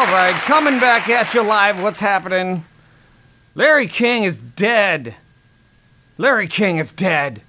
right, coming back at you live. What's happening? Larry King is dead. Larry King is dead.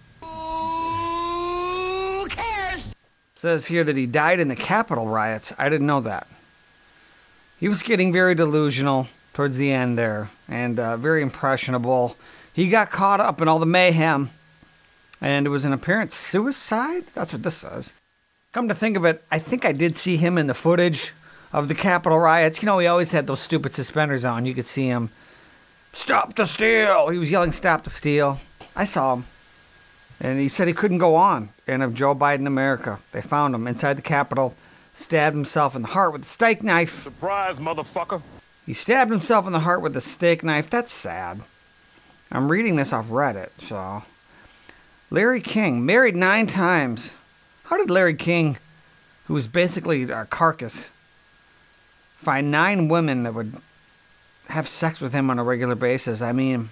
Who cares? Says here that he died in the Capitol riots. I didn't know that. He was getting very delusional towards the end there, and very impressionable. He got caught up in all the mayhem, and it was an apparent suicide? That's what this says. Come to think of it, I think I did see him in the footage of the Capitol riots. You know, he always had those stupid suspenders on. You could see him. Stop the steal! He was yelling, stop the steal. I saw him. And he said he couldn't go on. And of Joe Biden America. They found him inside the Capitol. Stabbed himself in the heart with a steak knife. Surprise, motherfucker. He stabbed himself in the heart with a steak knife. That's sad. I'm reading this off Reddit, so. Larry King, married 9 times. How did Larry King, who was basically a carcass, find 9 women that would have sex with him on a regular basis? I mean,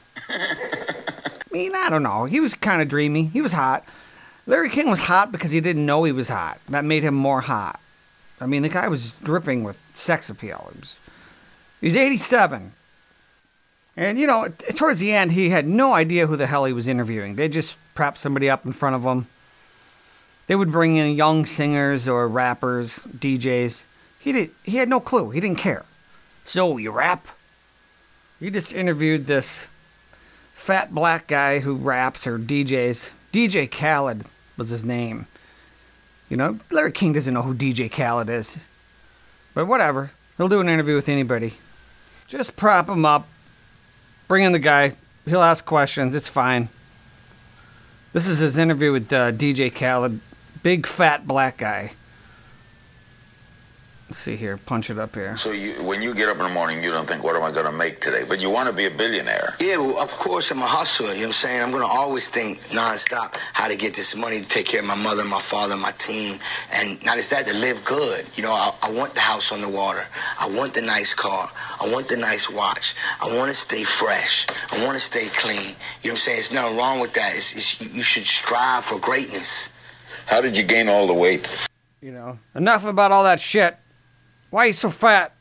I don't know. He was kind of dreamy. He was hot. Larry King was hot because he didn't know he was hot. That made him more hot. I mean, the guy was dripping with sex appeal. He's 87. And, you know, towards the end, he had no idea who the hell he was interviewing. They just propped somebody up in front of him. They would bring in young singers or rappers, DJs. He had no clue. He didn't care. So, you rap? He just interviewed this fat black guy who raps or DJs. DJ Khaled was his name. You know, Larry King doesn't know who DJ Khaled is. But whatever. He'll do an interview with anybody. Just prop him up. Bring in the guy. He'll ask questions. It's fine. This is his interview with DJ Khaled. Big fat black guy. Let's see here. Punch it up here. So when you get up in the morning, you don't think, what am I going to make today? But you want to be a billionaire. Yeah, well, of course, I'm a hustler. You know what I'm saying? I'm going to always think nonstop how to get this money to take care of my mother, my father, my team. And not just that, to live good. You know, I want the house on the water. I want the nice car. I want the nice watch. I want to stay fresh. I want to stay clean. You know what I'm saying? There's nothing wrong with that. You should strive for greatness. How did you gain all the weight? You know, enough about all that shit. Why are you so fat?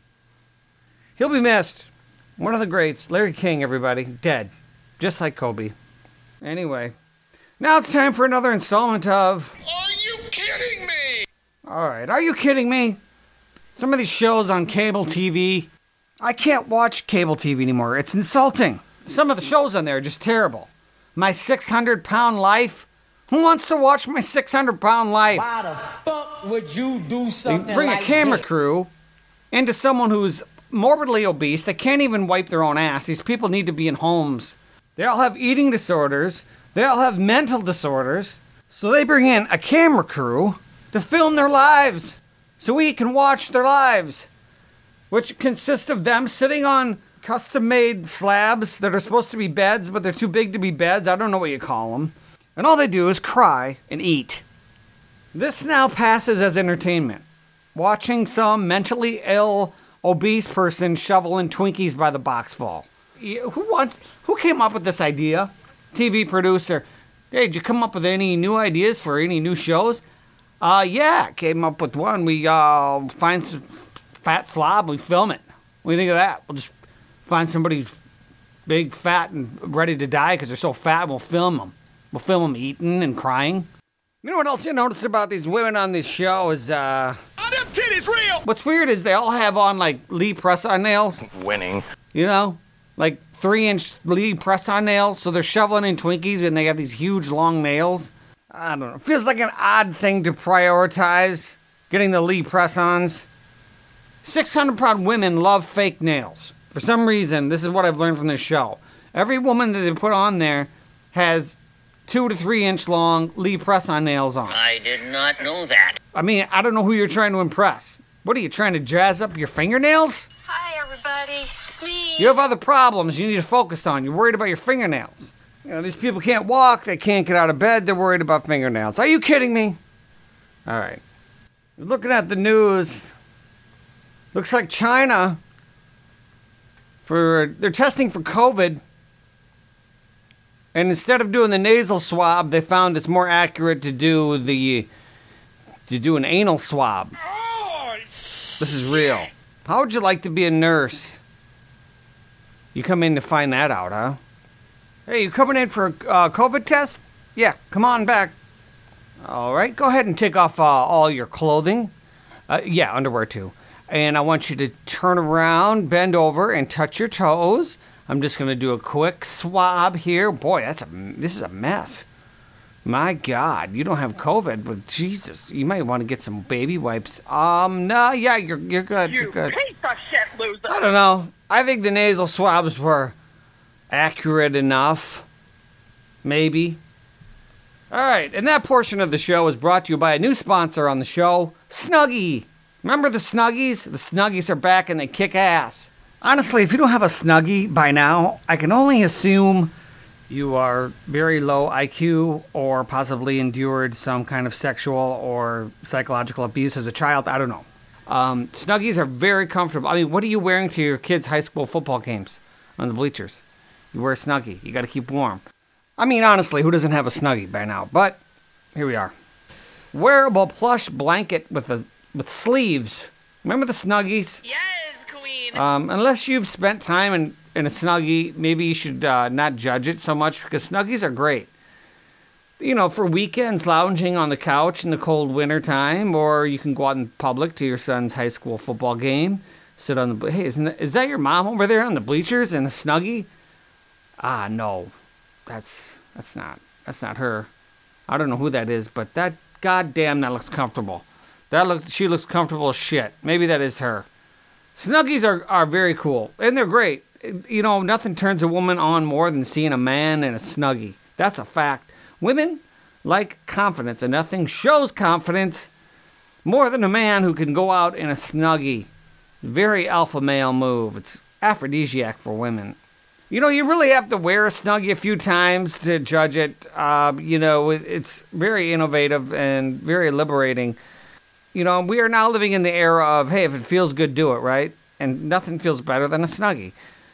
He'll be missed. One of the greats, Larry King, everybody, dead. Just like Kobe. Anyway, now it's time for another installment of... Are you kidding me? Alright, are you kidding me? Some of these shows on cable TV, I can't watch cable TV anymore. It's insulting. Some of the shows on there are just terrible. My 600-pound life? Who wants to watch my 600-pound life? Why the fuck would you do something Bring like a camera that? crew into someone who's morbidly obese. They can't even wipe their own ass. These people need to be in homes. They all have eating disorders. They all have mental disorders. So they bring in a camera crew to film their lives so we can watch their lives, which consist of them sitting on custom-made slabs that are supposed to be beds, but they're too big to be beds. I don't know what you call them. And all they do is cry and eat. This now passes as entertainment. Watching some mentally ill, obese person shoveling Twinkies by the boxful. Who came up with this idea? TV producer. Hey, did you come up with any new ideas for any new shows? Yeah, came up with one. We find some fat slob, we film it. What do you think of that? We'll just find somebody who's big, fat, and ready to die because they're so fat, and we'll film them. We'll film them eating and crying. You know what else you noticed about these women on this show is, Are them titties real? what's weird is they all have on, like, Lee press-on nails. Winning. You know? Like, 3-inch Lee press-on nails. So they're shoveling in Twinkies and they have these huge, long nails. I don't know. It feels like an odd thing to prioritize, getting the Lee press-ons. 600-pound women love fake nails. For some reason, this is what I've learned from this show. Every woman that they put on there has 2 to 3 inch long Lee press-on nails on. I did not know that. I mean, I don't know who you're trying to impress. What are you trying to jazz up your fingernails? Hi, everybody. It's me. You have other problems you need to focus on. You're worried about your fingernails. You know, these people can't walk. They can't get out of bed. They're worried about fingernails. Are you kidding me? All right. Looking at the news, looks like China, they're testing for COVID. And instead of doing the nasal swab, they found it's more accurate to do an anal swab. Oh, This is real. How would you like to be a nurse? You come in to find that out, huh? Hey, you coming in for a COVID test? Yeah, come on back. All right, go ahead and take off all your clothing. Yeah, underwear too. And I want you to turn around, bend over, and touch your toes. I'm just going to do a quick swab here. Boy, this is a mess. My God, you don't have COVID, but Jesus, you might want to get some baby wipes. No, yeah, you're good. You're good. piece of shit loser. I don't know. I think the nasal swabs were accurate enough. Maybe. All right, and that portion of the show is brought to you by a new sponsor on the show, Snuggie. Remember the Snuggies? The Snuggies are back and they kick ass. Honestly, if you don't have a Snuggie by now, I can only assume you are very low IQ or possibly endured some kind of sexual or psychological abuse as a child. I don't know. Snuggies are very comfortable. I mean, what are you wearing to your kids' high school football games on the bleachers? You wear a Snuggie. You got to keep warm. I mean, honestly, who doesn't have a Snuggie by now? But here we are. Wearable plush blanket with sleeves. Remember the Snuggies? Yes, queen. Unless you've spent time in a Snuggie, maybe you should not judge it so much because Snuggies are great. You know, for weekends, lounging on the couch in the cold winter time, or you can go out in public to your son's high school football game. Sit on the... Hey, is that your mom over there on the bleachers in a Snuggie? Ah, no. That's not her. I don't know who that is, but that goddamn, that looks comfortable. She looks comfortable as shit. Maybe that is her. Snuggies are very cool, and they're great. You know, nothing turns a woman on more than seeing a man in a Snuggie. That's a fact. Women like confidence, and nothing shows confidence more than a man who can go out in a Snuggie. Very alpha male move. It's aphrodisiac for women. You know, you really have to wear a Snuggie a few times to judge it. You know, it's very innovative and very liberating. You know, we are now living in the era of, hey, if it feels good, do it, right? And nothing feels better than a Snuggie.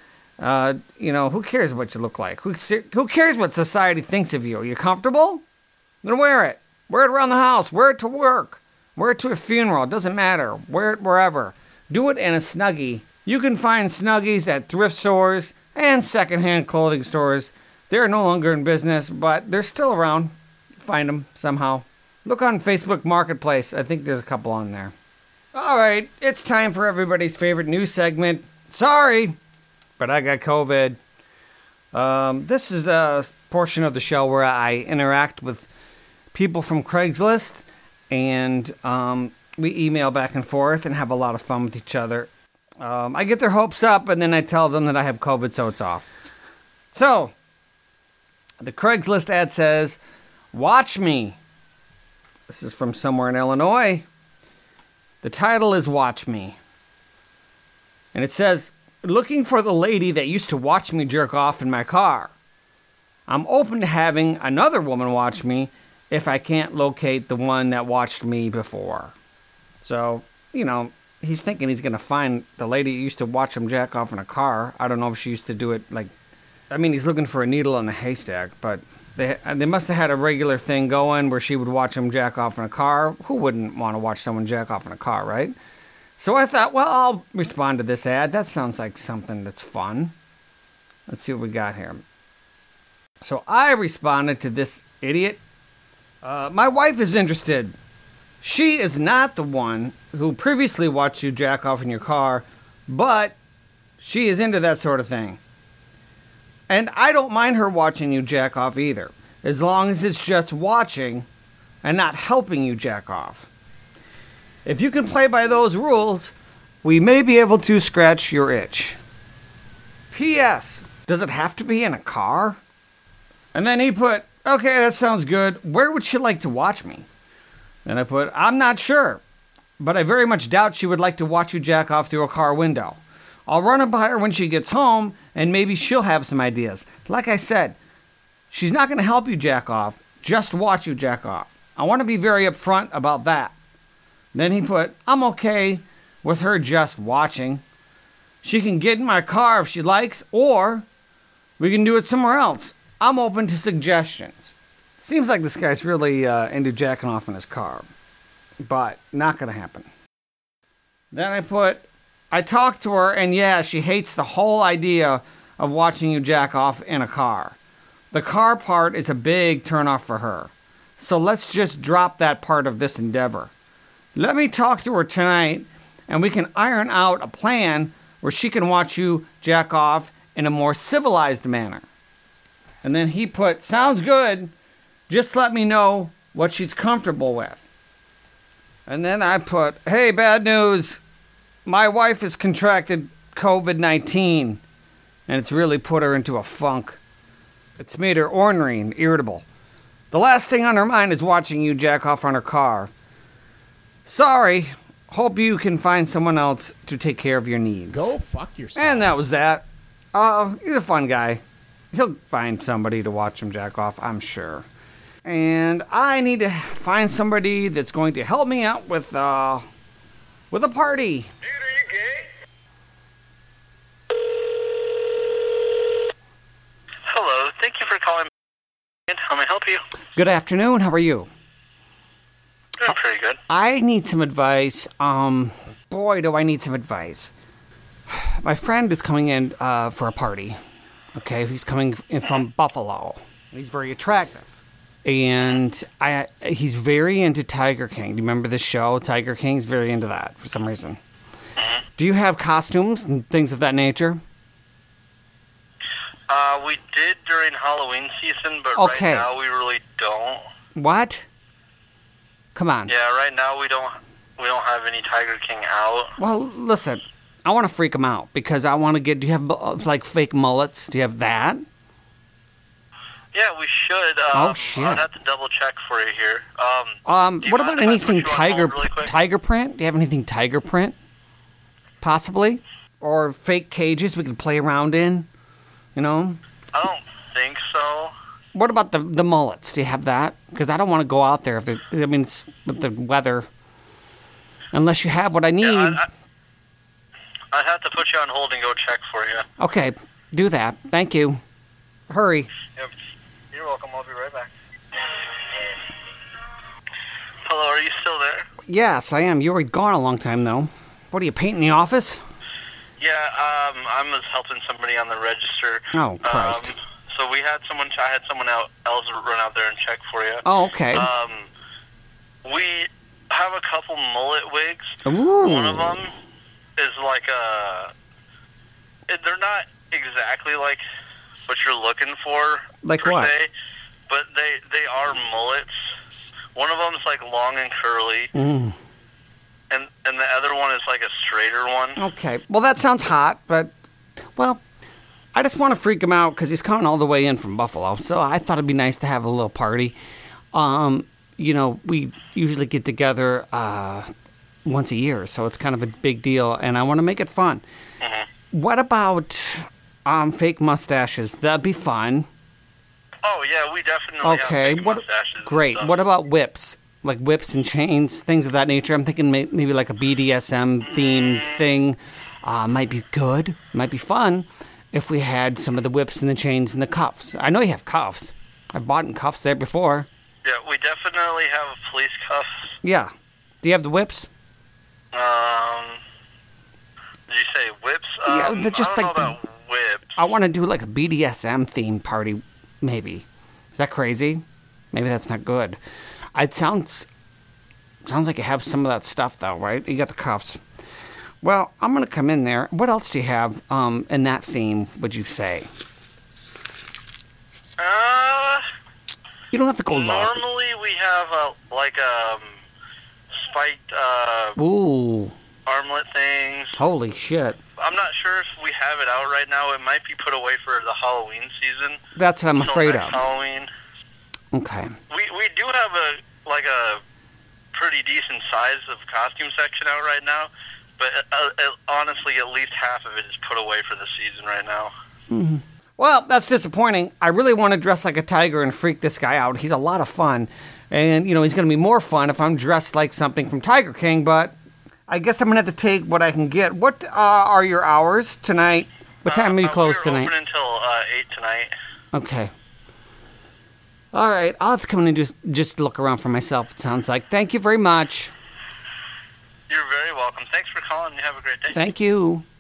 You know, who cares what you look like? Who cares what society thinks of you? Are you comfortable? Then wear it. Wear it around the house. Wear it to work. Wear it to a funeral. It doesn't matter. Wear it wherever. Do it in a Snuggie. You can find Snuggies at thrift stores and secondhand clothing stores. They're no longer in business, but they're still around. Find them somehow. Look on Facebook Marketplace. I think there's a couple on there. All right, it's time for everybody's favorite news segment. Sorry, but I got COVID. This is a portion of the show where I interact with people from Craigslist, and we email back and forth and have a lot of fun with each other. I get their hopes up, and then I tell them that I have COVID, so it's off. So, the Craigslist ad says, "Watch me." This is from somewhere in Illinois. The title is "Watch Me." And it says, "Looking for the lady that used to watch me jerk off in my car. I'm open to having another woman watch me if I can't locate the one that watched me before." So, you know, he's thinking he's going to find the lady who used to watch him jack off in a car. I don't know if she used to do it like... I mean, he's looking for a needle in a haystack, but they must have had a regular thing going where she would watch him jack off in a car. Who wouldn't want to watch someone jack off in a car, right? So I thought, well, I'll respond to this ad. That sounds like something that's fun. Let's see what we got here. So I responded to this idiot. My wife is interested. She is not the one who previously watched you jack off in your car, but she is into that sort of thing. And I don't mind her watching you jack off either, as long as it's just watching and not helping you jack off. If you can play by those rules, we may be able to scratch your itch. P.S. Does it have to be in a car? And then he put, "Okay, that sounds good. Where would she like to watch me?" And I put, "I'm not sure, but I very much doubt she would like to watch you jack off through a car window. I'll run it by her when she gets home, and maybe she'll have some ideas." Like I said, she's not going to help you jack off, just watch you jack off. I want to be very upfront about that. Then he put, "I'm okay with her just watching. She can get in my car if she likes, or we can do it somewhere else. I'm open to suggestions." Seems like this guy's really into jacking off in his car, but not going to happen. Then I put, I talked to her, and yeah, she hates the whole idea of watching you jack off in a car. The car part is a big turnoff for her. So let's just drop that part of this endeavor. Let me talk to her tonight, and we can iron out a plan where she can watch you jack off in a more civilized manner. And then he put, sounds good, just let me know what she's comfortable with. And then I put, hey, bad news, my wife has contracted COVID-19, and it's really put her into a funk. It's made her ornery and irritable. The last thing on her mind is watching you jack off on her car. Sorry. Hope you can find someone else to take care of your needs. Go fuck yourself. And that was that. He's a fun guy. He'll find somebody to watch him jack off, I'm sure. And I need to find somebody that's going to help me out with a party. Dude, are you gay? Hello, thank you for calling. How may I help you? Good afternoon. How are you? Doing pretty good. I need some advice. Boy, do I need some advice. My friend is coming in for a party. Okay, he's coming in from Buffalo. He's very attractive. And he's very into Tiger King. Do you remember this show? Tiger King's very into that for some reason. Mm-hmm. Do you have costumes and things of that nature? We did during Halloween season, but Okay. right now we really don't. What? Come on. Yeah, right now we don't have any Tiger King out. Well, listen, I want to freak him out because I want to get. Do you have like fake mullets? Do you have that? Yeah, we should. Oh, shit. I'd have to double check for you here. Do you What mind about if I anything put you on hold really quick? tiger print? Do you have anything tiger print? Possibly, or fake cages we could play around in. You know. I don't think so. What about the mullets? Do you have that? Because I don't want to go out there if it's with the weather. Unless you have what I need. Yeah, I'd have to put you on hold and go check for you. Okay, do that. Thank you. Hurry. Yep. You're welcome. I'll be right back. Hello, are you still there? Yes, I am. You were gone a long time though. What are you painting the office? Yeah, I was helping somebody on the register. Oh, Christ. So I had someone else run out there and check for you. Oh, okay. We have a couple mullet wigs. Ooh. One of them is like they're not exactly like what you're looking for. Like per what? se, but they are mullets. One of them is like long and curly. Mm. And the other one is like a straighter one. Okay. Well, that sounds hot, but, well, I just want to freak him out because he's coming all the way in from Buffalo. So I thought it'd be nice to have a little party. You know, we usually get together once a year, so it's kind of a big deal, and I want to make it fun. Mm-hmm. What about fake mustaches? That'd be fun. Oh, yeah, we definitely have fake mustaches. Great. And stuff. What about whips? Like whips and chains, things of that nature. I'm thinking maybe like a BDSM themed thing. Might be good. Might be fun if we had some of the whips and the chains and the cuffs. I know you have cuffs. I've bought in cuffs there before. Yeah, we definitely have police cuffs. Yeah. Do you have the whips? Did you say whips? Yeah, they're just I like don't know about whips. I want to do like a BDSM themed party, maybe. Is that crazy? Maybe that's not good. It sounds like you have some of that stuff, though, right? You got the cuffs. Well, I'm going to come in there. What else do you have in that theme, would you say? You don't have to go low. Normally we have spiked Ooh. armlet things. Holy shit. I'm not sure if we have it out right now. It might be put away for the Halloween season. That's what I'm Till afraid next of. Halloween. Okay. We do have a pretty decent size of costume section out right now, but honestly, at least half of it is put away for the season right now. Mm-hmm. Well, that's disappointing. I really want to dress like a tiger and freak this guy out. He's a lot of fun. And, you know, he's going to be more fun if I'm dressed like something from Tiger King, but I guess I'm going to have to take what I can get. What are your hours tonight? What time are you closed tonight? We're open until 8 tonight. Okay. All right. I'll have to come in and just look around for myself, it sounds like. Thank you very much. You're very welcome. Thanks for calling. You have a great day. Thank you.